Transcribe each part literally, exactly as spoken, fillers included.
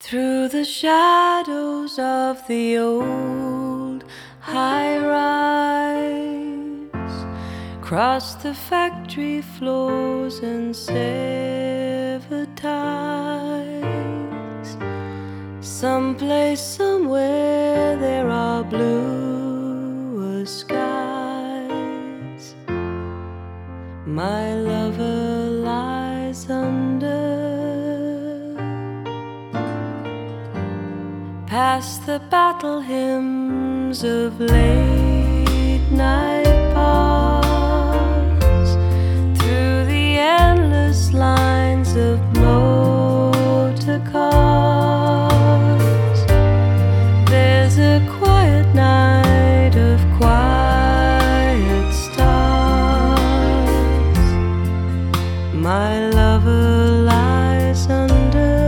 Through the shadows of the old high-rise, cross the factory floors and severed ties. Someplace, somewhere, there are bluer skies. My lover lies under. Past the battle hymns of late night bars, through the endless lines of motor cars, there's a quiet night of quiet stars. My lover lies under.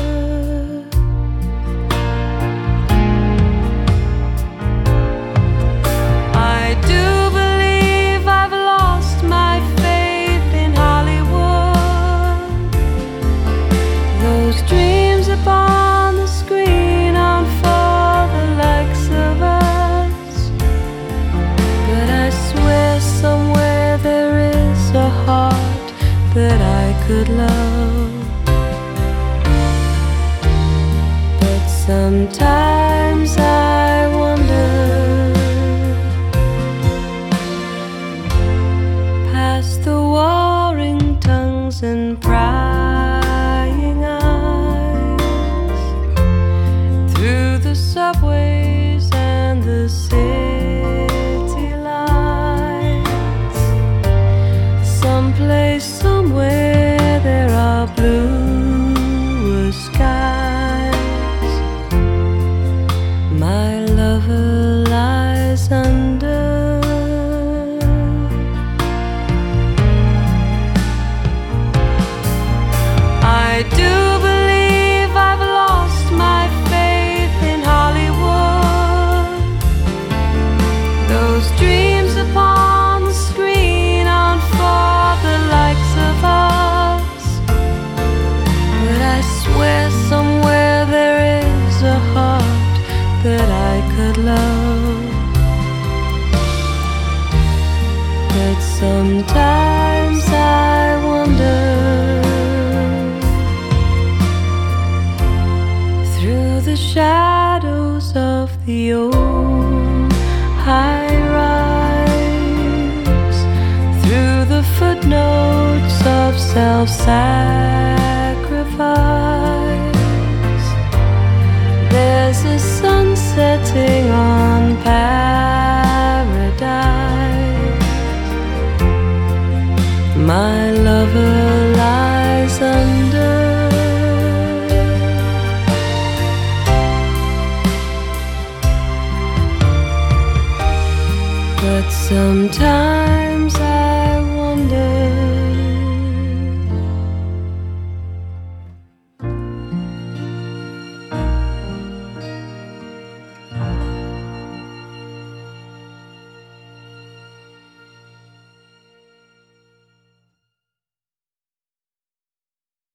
That I could love, but sometimes I wonder, past the warring tongues and prying eyes, through the subways and the city lights, someplace, somewhere there are bluer skies. My lover lies under. I do believe I've lost my faith in Hollywood. Those dreams upon the screen aren't for the likes of us, but I swear somewhere there is a heart that I could love. But sometimes I wonder, through the shadows of the old high-rise, through the footnotes of self-sacrifice, there's a sun setting on paradise. My lover lies under. But sometimes I